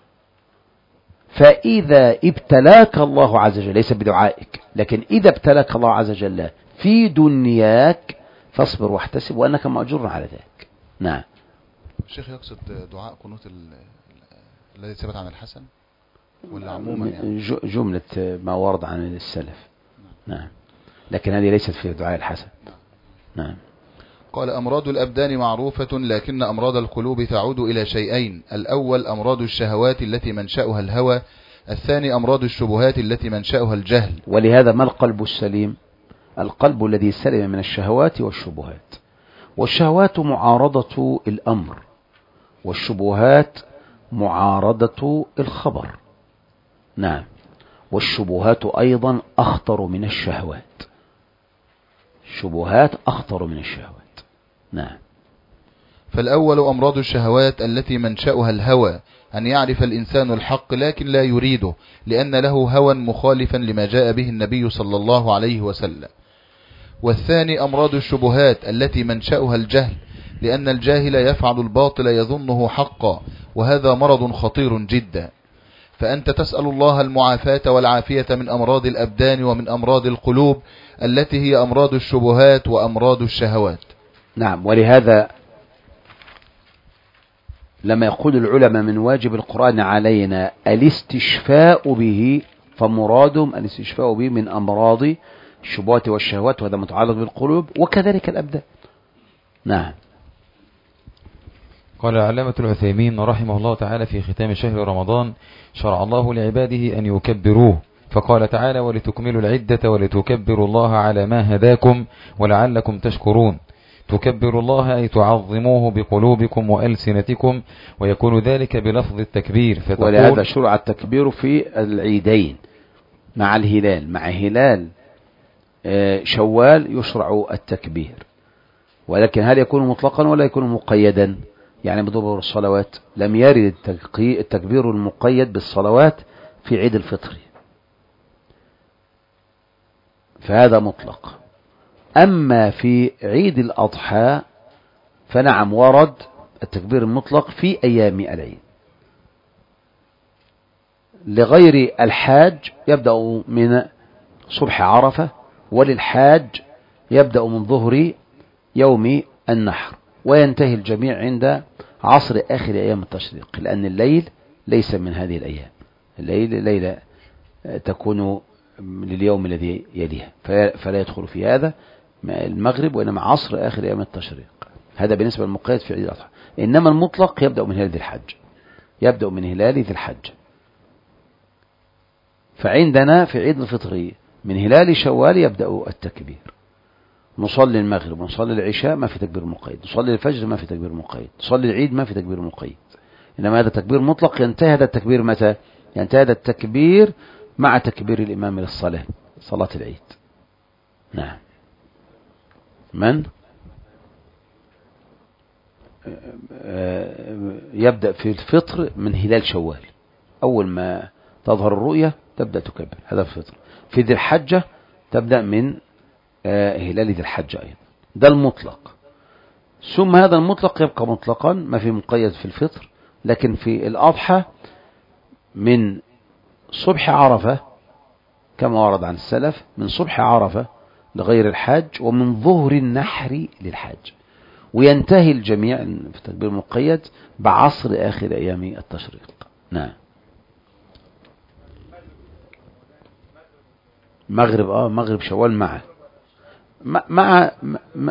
فإذا ابتلاك الله عز وجل، ليس بدعائك، لكن إذا ابتلاك الله عز وجل في دنياك فاصبر واحتسب وأنك مأجور على ذلك. نعم. الشيخ يقصد دعاء قنوت الذي ثبت عن الحسن ولا عموما يعني؟ جملة ما ورد عن السلف. نعم. لكن هذه ليست في دعاء الحسن. نعم. قال أمراض الأبدان معروفة، لكن أمراض القلوب تعود إلى شيئين. الأول أمراض الشهوات التي منشأها الهوى، الثاني أمراض الشبهات التي منشأها الجهل. ولهذا ما القلب السليم؟ القلب الذي سلم من الشهوات والشبهات. والشهوات معارضة الأمر، والشبهات معارضة الخبر. نعم. والشبهات أيضا أخطر من الشهوات، الشبهات أخطر من الشهوات. نعم. فالأول أمراض الشهوات التي منشأها الهوى، أن يعرف الإنسان الحق لكن لا يريده، لأن له هوى مخالفا لما جاء به النبي صلى الله عليه وسلم. والثاني أمراض الشبهات التي منشأها الجهل، لأن الجاهل يفعل الباطل يظنه حقا، وهذا مرض خطير جدا. فأنت تسأل الله المعافاة والعافية من أمراض الأبدان ومن أمراض القلوب التي هي أمراض الشبهات وأمراض الشهوات. نعم. ولهذا لما يقول العلماء من واجب القرآن علينا الاستشفاء به، فمرادهم الاستشفاء به من أمراض الشبهات والشهوات، وهذا متعلق بالقلوب وكذلك الأبدان. نعم. قال العلامة العثيمين رحمه الله تعالى في ختام شهر رمضان: شرع الله لعباده أن يكبروه، فقال تعالى: ولتكملوا العدة ولتكبروا الله على ما هداكم ولعلكم تشكرون. تكبروا الله أي تعظموه بقلوبكم وألسنتكم، ويكون ذلك بلفظ التكبير. ولهذا شرع التكبير في العيدين مع الهلال، مع هلال شوال يشرع التكبير، ولكن هل يكون مطلقا ولا يكون مقيدا؟ يعني بدور الصلوات لم يرد التكبير المقيد بالصلوات في عيد الفطر، فهذا مطلق. أما في عيد الأضحى فنعم ورد التكبير المطلق في أيام العيد. لغير الحاج يبدأ من صبح عرفة، وللحاج يبدأ من ظهر يوم النحر، وينتهي الجميع عند عصر آخر أيام التشريق، لأن الليل ليس من هذه الأيام، الليل ليلة تكون لليوم الذي يليها، فلا يدخل في هذا المغرب، وإنما عصر آخر أيام التشريق. هذا بالنسبة للمقيد في عيد الأضحى. إنما المطلق يبدأ من هلال ذي الحج، يبدأ من هلال ذي الحج. فعندنا في عيد الفطر من هلال شوال يبدأ التكبير. نصلي المغرب ونصلي العشاء ما في تكبير مقيد، نصلي الفجر ما في تكبير مقيد، نصلي العيد ما في تكبير مقيد، إنما هذا تكبير مطلق. ينتهي هذا التكبير متى؟ ينتهي هذا التكبير مع تكبير الإمام للصلاة، صلاة العيد. نعم. من يبدأ في الفطر من هلال شوال، أول ما تظهر الرؤية تبدأ تكبر، هذا الفطر. في ذي الحجة تبدأ من هلال ذي الحجة أيضا، ده المطلق. ثم هذا المطلق يبقى مطلقا، ما في مقيد في الفطر. لكن في الأضحى من صبح عرفة كما ورد عن السلف، من صبح عرفة لغير الحاج، ومن ظهر النحر للحاج، وينتهي الجميع في التكبير المقيد بعصر آخر أيام التشريق. نعم. مغرب آه مغرب شوال مع مع, مع م...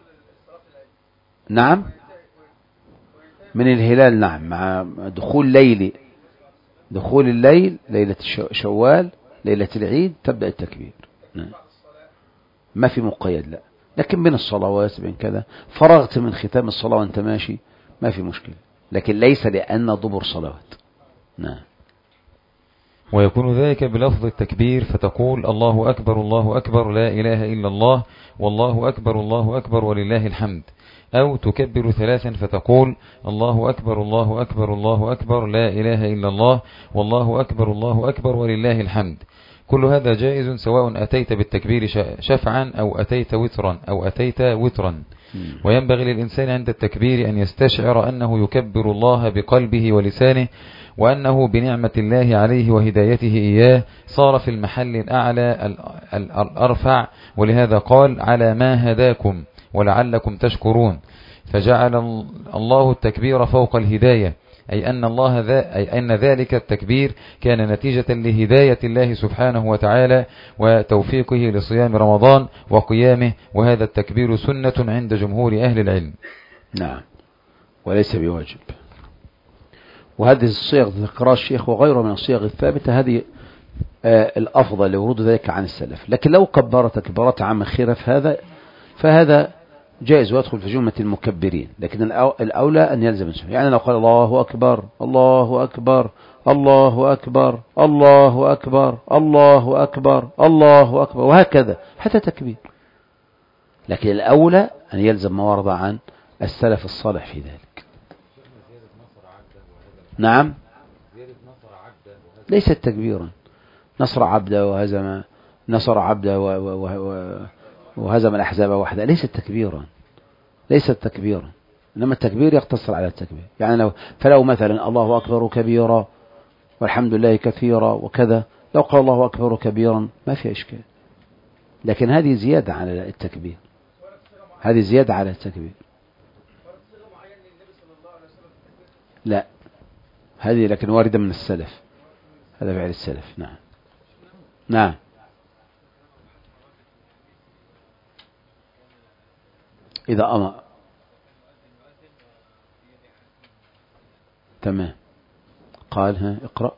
نعم من الهلال، نعم، مع دخول ليلي دخول الليل ليلة شوال ليلة العيد تبدأ التكبير. نعم. ما في مقيد، لا، لكن بين الصلوات بين كذا، فرغت من ختام الصلاة وانت ماشي ما في مشكلة، لكن ليس لأن دبر صلوات. نعم. ويكون ذلك بلفظ التكبير، فتقول الله أكبر الله أكبر لا إله إلا الله، والله أكبر الله أكبر ولله الحمد. أو تكبر ثلاثا فتقول الله أكبر الله أكبر الله أكبر لا إله إلا الله، والله أكبر الله أكبر ولله الحمد. كل هذا جائز سواء أتيت بالتكبير شفعا أو أتيت وترا أو أتيت وترا. وينبغي للإنسان عند التكبير أن يستشعر أنه يكبر الله بقلبه ولسانه، وأنه بنعمة الله عليه وهدايته إياه صار في المحل الأعلى الأرفع. ولهذا قال على ما هداكم ولعلكم تشكرون، فجعل الله التكبير فوق الهداية، أي أن الله ذا أي أن ذلك التكبير كان نتيجة لهداية الله سبحانه وتعالى وتوفيقه لصيام رمضان وقيامه، وهذا التكبير سنة عند جمهور أهل العلم. نعم، وليس بواجب. وهذه الصيغ ذكرها الشيخ وغيره من الصيغ الثابتة، هذه آه الأفضل لورود ذلك عن السلف. لكن لو كبر تكبيرات عامة خلاف هذا فهذا جائز ويدخل في جملة المكبرين، لكن الأولى أن يلزم السنة. يعني لو قال الله أكبر الله أكبر الله أكبر الله أكبر الله أكبر الله أكبر وهكذا حتى تكبير، لكن الأولى أن يلزم ما ورد عن السلف الصالح في ذلك. نعم، ليست تكبيرا. نصر عبده وهزم نصر عبده وهزم الأحزاب وحده، ليست تكبيرا ليست تكبيرا إنما التكبير يقتصر على التكبير. يعني لو فلو مثلا الله أكبر كبيرا والحمد لله كثيرا وكذا، لو قال الله أكبر كبيرا ما في إشكال، لكن هذه زيادة على التكبير، هذه زيادة على التكبير. لا، هذه لكن واردة من السلف، هذا فعل السلف. نعم نعم. إذا أمر تمام قال ها اقرأ.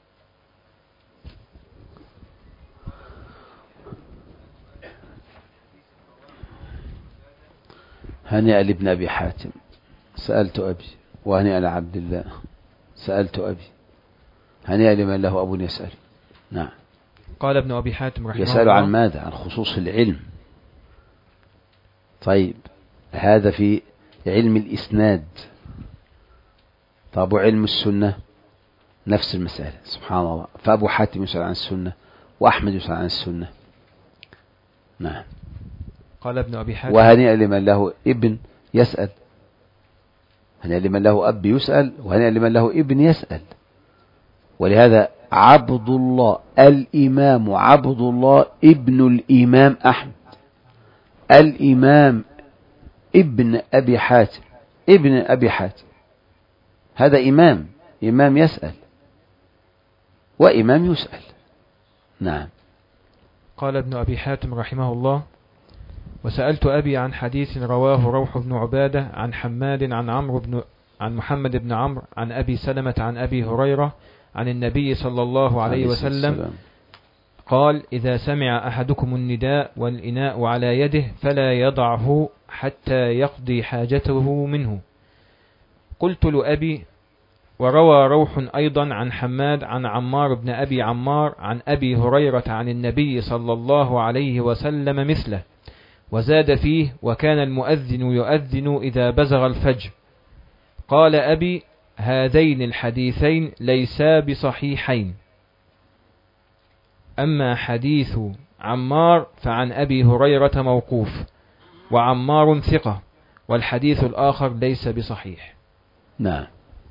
هنيئا لابن أبي حاتم سألت أبي، وهنيئا لعبد الله سألت أبي، هنيئا لمن له أب يسأل. نعم. قال ابن أبي حاتم رحمه الله، يسأل عن ماذا؟ عن خصوص العلم. طيب هذا في علم الإسناد. طب علم السنة نفس المسألة، سبحان الله، فأبو حاتم يسأل عن السنة وأحمد يسأل عن السنة. نعم. قال ابن أبي حاتم، وهنيئا لمن له ابن يسأل، هنيئا لمن له أب يسأل، وهنيئا لمن له ابن يسأل. ولهذا عبد الله الإمام عبد الله ابن الإمام أحمد، الإمام ابن أبي حاتم ابن أبي حاتم، هذا إمام إمام يسأل وإمام يسأل. نعم. قال ابن أبي حاتم رحمه الله، وسألت أبي عن حديث رواه روح بن عبادة عن حماد عن عمرو بن عن محمد بن عمرو عن أبي سلمة عن أبي هريرة عن النبي صلى الله عليه وسلم قال: إذا سمع أحدكم النداء والإناء على يده فلا يضعه حتى يقضي حاجته منه. قلت لأبي: وروى روح أيضا عن حماد عن عمار بن أبي عمار عن أبي هريرة عن النبي صلى الله عليه وسلم مثله، وزاد فيه: وكان المؤذن يؤذن إذا بزغ الفجر. قال أبي: هذين الحديثين ليسا بصحيحين. أما حديث عمار فعن أبي هريرة موقوف، وعمار ثقة، والحديث الآخر ليس بصحيح. نعم.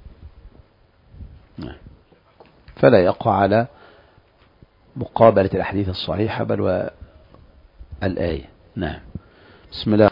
نعم. فلا يقع على مقابلة الأحاديث الصحيحة بل والآية. نعم. بسم الله.